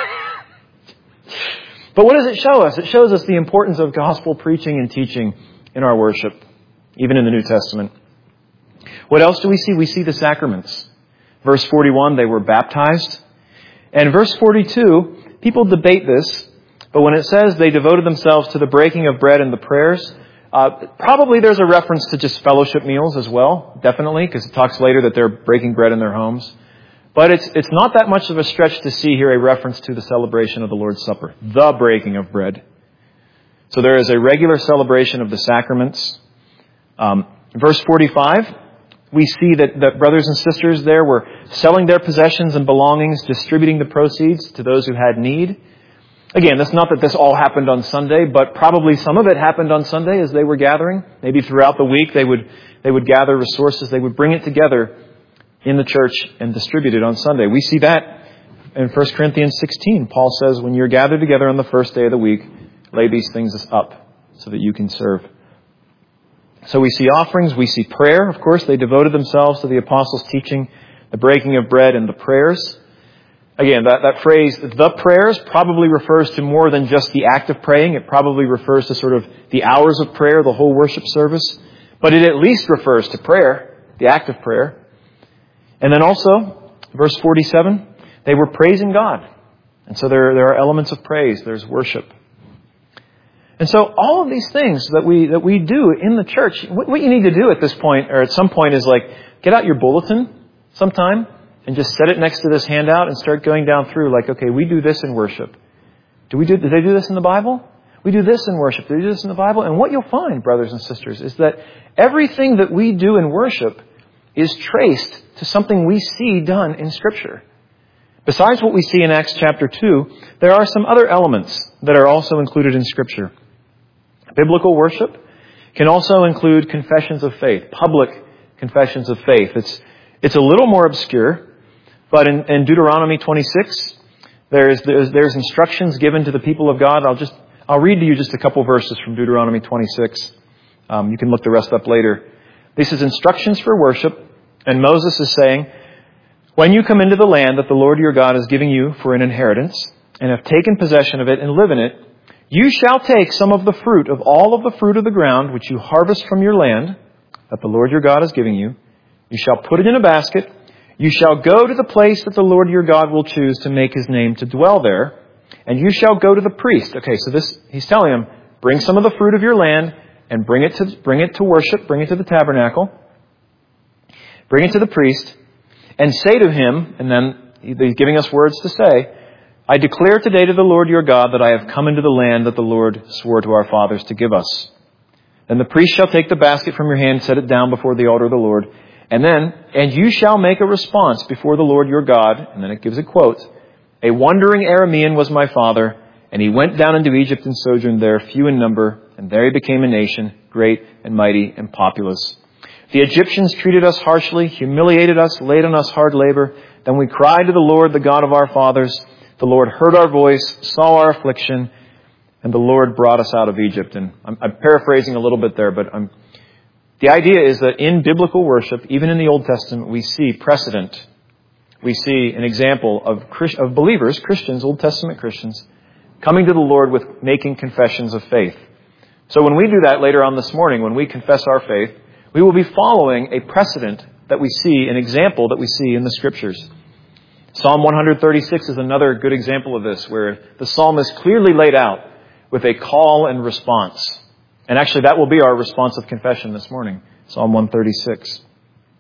But what does it show us? It shows us the importance of gospel preaching and teaching in our worship, even in the New Testament. What else do we see? We see the sacraments. Verse 41, they were baptized. And verse 42, people debate this, but when it says they devoted themselves to the breaking of bread and the prayers, probably there's a reference to just fellowship meals as well, definitely, because it talks later that they're breaking bread in their homes. But it's not that much of a stretch to see here a reference to the celebration of the Lord's Supper, the breaking of bread. So there is a regular celebration of the sacraments. Verse 45, we see that brothers and sisters there were selling their possessions and belongings, distributing the proceeds to those who had need. Again, that's not that this all happened on Sunday, but probably some of it happened on Sunday as they were gathering. Maybe throughout the week they would gather resources. They would bring it together in the church and distribute it on Sunday. We see that in 1 Corinthians 16. Paul says, when you're gathered together on the first day of the week, lay these things up so that you can serve. So we see offerings, we see prayer. Of course, they devoted themselves to the apostles' teaching, the breaking of bread, and the prayers. Again, that phrase, the prayers, probably refers to more than just the act of praying. It probably refers to sort of the hours of prayer, the whole worship service. But it at least refers to prayer, the act of prayer. And then also, verse 47, they were praising God. And so there are elements of praise. There's worship. And so all of these things that we do in the church, what you need to do at this point, or at some point, is like, get out your bulletin sometime and just set it next to this handout and start going down through like, okay, we do this in worship. Do they do this in the Bible? We do this in worship. Do they do this in the Bible? And what you'll find, brothers and sisters, is that everything that we do in worship is traced to something we see done in Scripture. Besides what we see in Acts chapter 2, there are some other elements that are also included in Scripture. Biblical worship can also include confessions of faith, public confessions of faith. It's a little more obscure, but in Deuteronomy 26, there's instructions given to the people of God. I'll read to you just a couple verses from Deuteronomy 26. You can look the rest up later. This is instructions for worship, and Moses is saying, when you come into the land that the Lord your God is giving you for an inheritance, and have taken possession of it and live in it, you shall take some of the fruit of all of the fruit of the ground which you harvest from your land that the Lord your God is giving you. You shall put it in a basket. You shall go to the place that the Lord your God will choose to make his name to dwell there. And you shall go to the priest. Okay, so he's telling him, bring some of the fruit of your land and bring it to worship, bring it to the tabernacle. Bring it to the priest and say to him, and then he's giving us words to say, I declare today to the Lord your God that I have come into the land that the Lord swore to our fathers to give us. Then the priest shall take the basket from your hand, set it down before the altar of the Lord, and you shall make a response before the Lord your God. And then it gives a quote. A wandering Aramean was my father, and he went down into Egypt and sojourned there, few in number, and there he became a nation, great and mighty and populous. The Egyptians treated us harshly, humiliated us, laid on us hard labor. Then we cried to the Lord, the God of our fathers. The Lord heard our voice, saw our affliction, and the Lord brought us out of Egypt. And I'm paraphrasing a little bit there, but the idea is that in biblical worship, even in the Old Testament, we see precedent. We see an example of believers, Christians, Old Testament Christians, coming to the Lord with making confessions of faith. So when we do that later on this morning, when we confess our faith, we will be following a precedent that we see, an example that we see in the Scriptures. Psalm 136 is another good example of this, where the psalm is clearly laid out with a call and response. And actually, that will be our responsive confession this morning, Psalm 136.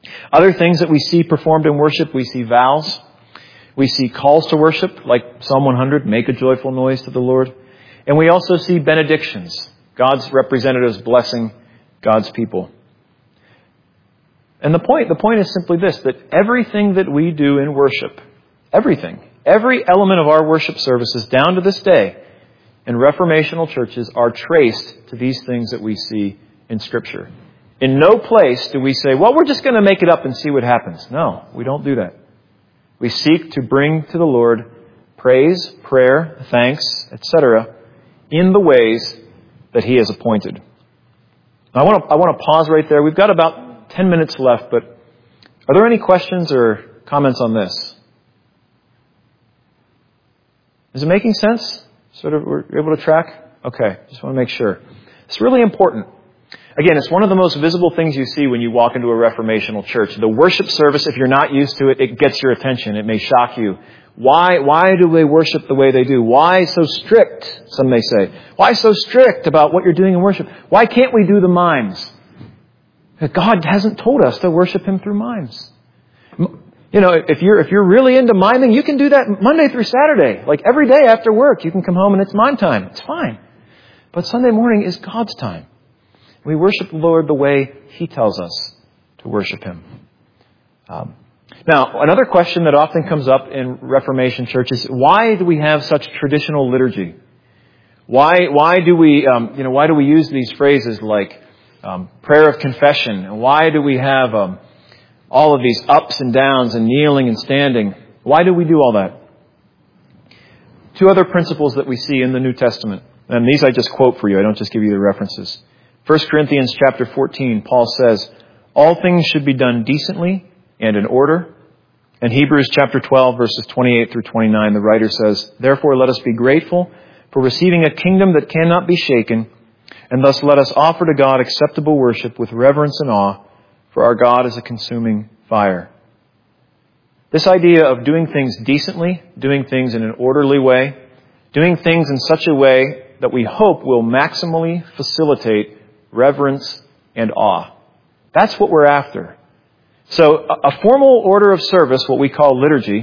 Other things that we see performed in worship, we see vows. We see calls to worship, like Psalm 100, make a joyful noise to the Lord. And we also see benedictions, God's representatives blessing God's people. And the point is simply this, that everything that we do in worship, everything, every element of our worship services down to this day in reformational churches are traced to these things that we see in Scripture. In no place do we say, well, we're just going to make it up and see what happens. No, we don't do that. We seek to bring to the Lord praise, prayer, thanks, etc., in the ways that He has appointed. I want to pause right there. We've got about 10 minutes left, but are there any questions or comments on this? Is it making sense? Sort of, we're able to track? Okay, just want to make sure. It's really important. Again, it's one of the most visible things you see when you walk into a reformational church. The worship service, if you're not used to it, it gets your attention. It may shock you. Why do they worship the way they do? Why so strict, some may say? Why so strict about what you're doing in worship? Why can't we do the mimes? God hasn't told us to worship Him through mimes. You know, if you're really into miming, you can do that Monday through Saturday. Like every day after work, you can come home and it's mime time. It's fine. But Sunday morning is God's time. We worship the Lord the way He tells us to worship Him. Now, another question that often comes up in Reformation churches: why do we have such traditional liturgy? Why do we use these phrases like prayer of confession? And why do we have all of these ups and downs and kneeling and standing? Why do we do all that? Two other principles that we see in the New Testament, and these I just quote for you. I don't just give you the references. 1 Corinthians chapter 14, Paul says, all things should be done decently and in order. In Hebrews chapter 12, verses 28 through 29, the writer says, therefore let us be grateful for receiving a kingdom that cannot be shaken, and thus let us offer to God acceptable worship with reverence and awe, for our God is a consuming fire. This idea of doing things decently, doing things in an orderly way, doing things in such a way that we hope will maximally facilitate reverence and awe. That's what we're after. So a formal order of service, what we call liturgy,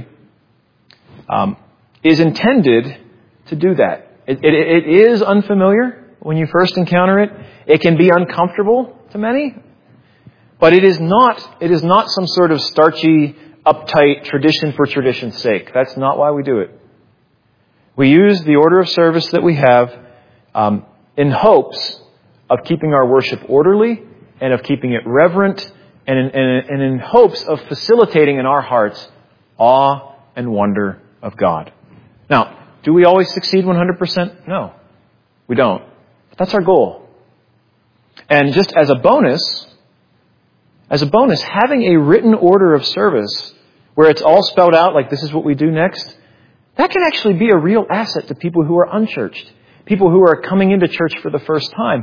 is intended to do that. It is unfamiliar when you first encounter it. It can be uncomfortable to many, but it is not some sort of starchy, uptight tradition for tradition's sake. That's not why we do it. We use the order of service that we have in hopes of keeping our worship orderly and of keeping it reverent and in hopes of facilitating in our hearts awe and wonder of God. Now, do we always succeed 100%? No, we don't. But that's our goal. And just as a bonus, having a written order of service where it's all spelled out like this is what we do next, that can actually be a real asset to people who are unchurched, people who are coming into church for the first time.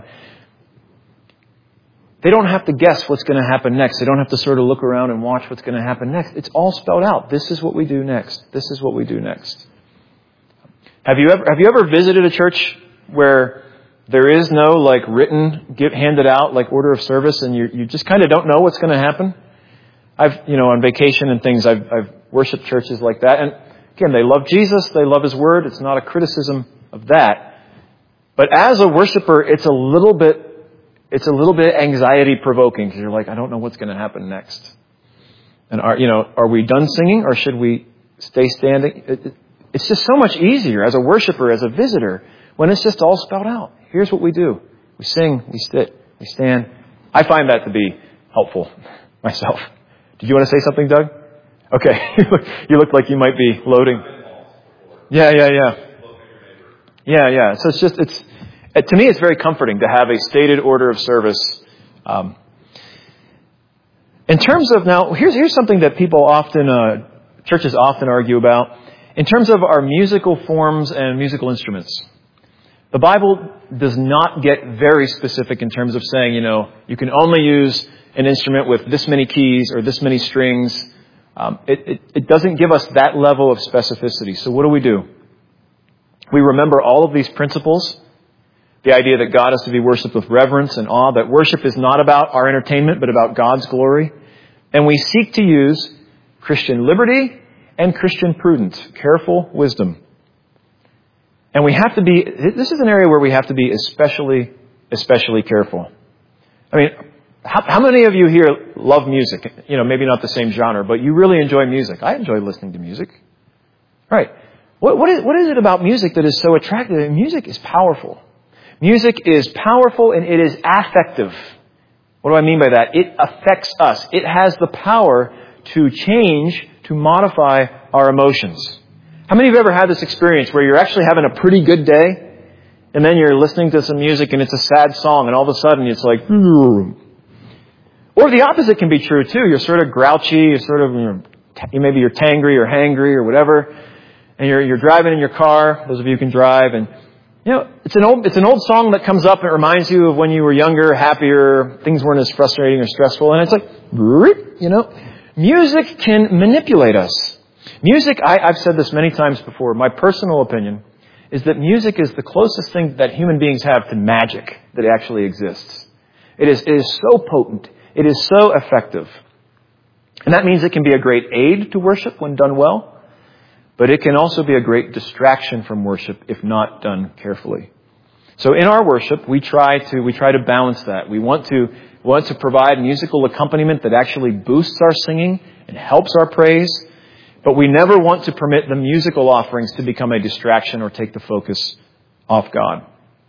They don't have to guess what's going to happen next. They don't have to sort of look around and watch what's going to happen next. It's all spelled out. This is what we do next. This is what we do next. Have you ever visited a church where there is no like written, handed out like order of service, and you just kind of don't know what's going to happen? On vacation and things, I've worshiped churches like that. And again, they love Jesus. They love His Word. It's not a criticism of that. But as a worshiper, it's a little bit anxiety provoking because you're like, I don't know what's going to happen next. And are we done singing or should we stay standing? It's just so much easier as a worshiper, as a visitor, when it's just all spelled out. Here's what we do. We sing, we sit, we stand. I find that to be helpful myself. Did you want to say something, Doug? Okay. You look like you might be loading. Yeah. So to me, it's very comforting to have a stated order of service. In terms of now, here's something that churches often argue about. In terms of our musical forms and musical instruments, the Bible does not get very specific in terms of saying, you can only use an instrument with this many keys or this many strings. It doesn't give us that level of specificity. So what do? We remember all of these principles. The idea that God is to be worshipped with reverence and awe, that worship is not about our entertainment, but about God's glory. And we seek to use Christian liberty and Christian prudence, careful wisdom. And we have to be, this is an area where we have to be especially careful. I mean, how many of you here love music? You know, maybe not the same genre, but you really enjoy music. I enjoy listening to music. Right. What is it about music that is so attractive? Music is powerful. Music is powerful and it is affective. What do I mean by that? It affects us. It has the power to change, to modify our emotions. How many of you have ever had this experience where you're actually having a pretty good day and then you're listening to some music and it's a sad song and all of a sudden it's like, or the opposite can be true too. You're sort of grouchy, maybe you're tangry or hangry or whatever, and you're driving in your car. Those of you who can drive, and you know it's an old song that comes up and it reminds you of when you were younger, happier, things weren't as frustrating or stressful, and it's like, you know, music can manipulate us. Music, I've said this many times before. My personal opinion is that music is the closest thing that human beings have to magic that actually exists. It is so potent. It is so effective. And that means it can be a great aid to worship when done well, but it can also be a great distraction from worship if not done carefully. So in our worship, we try to balance that. We want to provide musical accompaniment that actually boosts our singing and helps our praise, but we never want to permit the musical offerings to become a distraction or take the focus off God.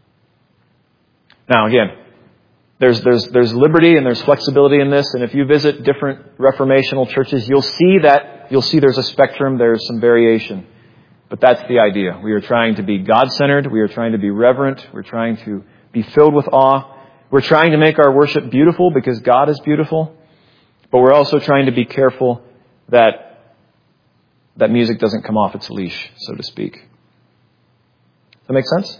Now again, there's liberty and there's flexibility in this. And if you visit different reformational churches, you'll see there's a spectrum, there's some variation. But that's the idea. We are trying to be God-centered. We are trying to be reverent. We're trying to be filled with awe. We're trying to make our worship beautiful because God is beautiful. But we're also trying to be careful that music doesn't come off its leash, so to speak. Does that make sense?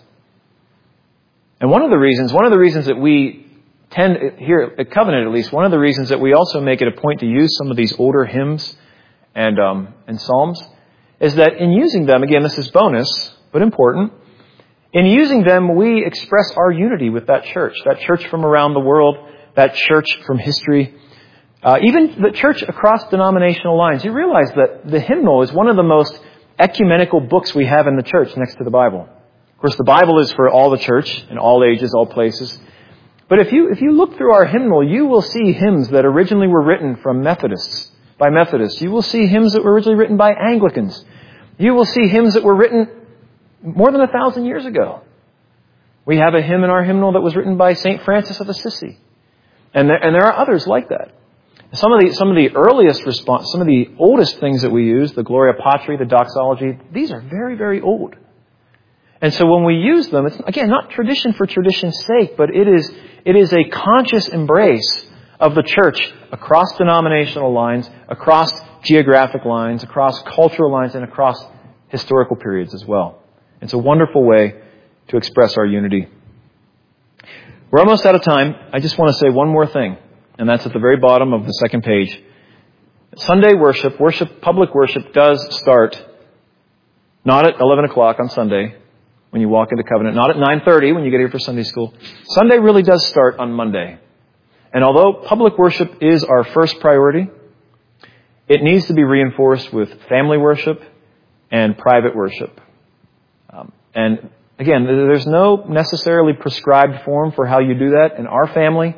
And one of the reasons that we tend, here at Covenant at least, one of the reasons that we also make it a point to use some of these older hymns and psalms is that in using them, again, this is bonus, but important, in using them, we express our unity with that church from around the world, that church from history, even the church across denominational lines. You realize that the hymnal is one of the most ecumenical books we have in the church next to the Bible. Of course, the Bible is for all the church in all ages, all places. But if you look through our hymnal, you will see hymns that originally were written by Methodists. You will see hymns that were originally written by Anglicans. You will see hymns that were written more than 1,000 years ago. We have a hymn in our hymnal that was written by St. Francis of Assisi. And there are others like that. Some of the earliest response, some of the oldest things that we use, the Gloria Patri, the doxology, these are very, very old. And so when we use them, it's, again, not tradition for tradition's sake, but it is a conscious embrace of the church across denominational lines, across geographic lines, across cultural lines, and across historical periods as well. It's a wonderful way to express our unity. We're almost out of time. I just want to say one more thing, and that's at the very bottom of the second page. Sunday worship, public worship does start not at 11 o'clock on Sunday, when you walk into Covenant, not at 9:30 when you get here for Sunday school. Sunday really does start on Monday. And although public worship is our first priority, it needs to be reinforced with family worship and private worship. And again, there's no necessarily prescribed form for how you do that. In our family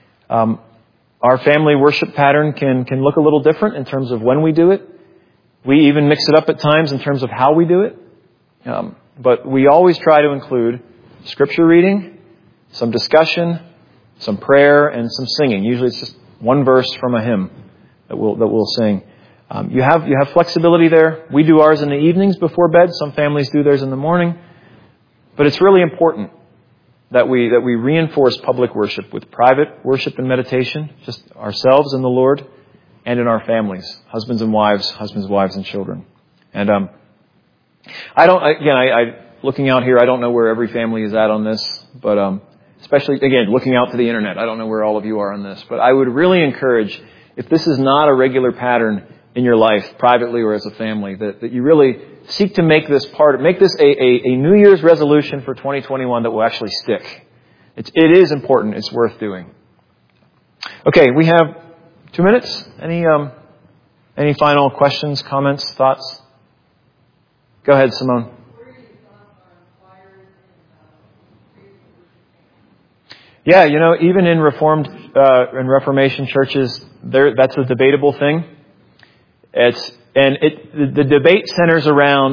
worship pattern can look a little different in terms of when we do it. We even mix it up at times in terms of how we do it. But we always try to include scripture reading, some discussion, some prayer, and some singing. Usually it's just one verse from a hymn that we'll sing. You have flexibility there. We do ours in the evenings before bed. Some families do theirs in the morning. But it's really important that we reinforce public worship with private worship and meditation, just ourselves and the Lord, and in our families, husbands, wives, and children. And looking out here, I don't know where every family is at on this, but especially, again, looking out to the internet, I don't know where all of you are on this, but I would really encourage, if this is not a regular pattern in your life, privately or as a family, that you really seek to make this a New Year's resolution for 2021 that will actually stick. It is important. It's worth doing. Okay, we have 2 minutes? Any final questions, comments, thoughts? Go ahead, Simone. Yeah, even in Reformed and Reformation churches, that's a debatable thing. The debate centers around,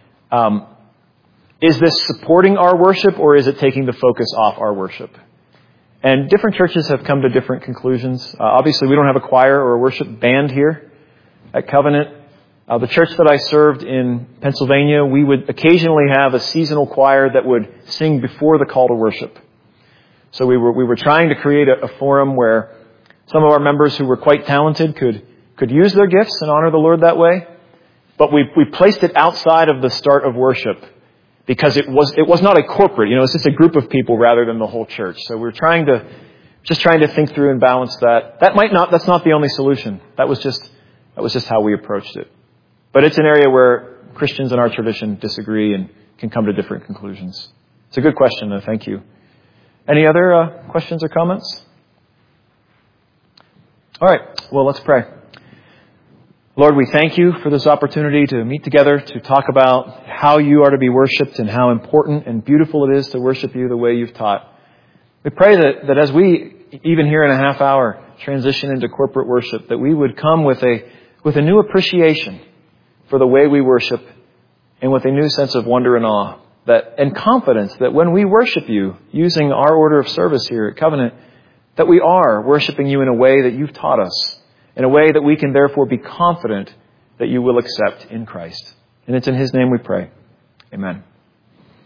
is this supporting our worship or is it taking the focus off our worship? And different churches have come to different conclusions. Obviously, we don't have a choir or a worship band here at Covenant. The church that I served in Pennsylvania, we would occasionally have a seasonal choir that would sing before the call to worship. So we were trying to create a forum where some of our members who were quite talented could use their gifts and honor the Lord that way. But we placed it outside of the start of worship because it was not a corporate, it's just a group of people rather than the whole church. So we're trying to think through and balance that. That's not the only solution. That was just how we approached it. But it's an area where Christians in our tradition disagree and can come to different conclusions. It's a good question, though. Thank you. Any other questions or comments? All right. Well, let's pray. Lord, we thank you for this opportunity to meet together to talk about how you are to be worshipped and how important and beautiful it is to worship you the way you've taught. We pray that as we, even here in a half hour, transition into corporate worship, that we would come with a new appreciation for the way we worship and with a new sense of wonder and awe and confidence that when we worship you using our order of service here at Covenant, that we are worshiping you in a way that you've taught us, in a way that we can therefore be confident that you will accept in Christ. And it's in his name we pray. Amen.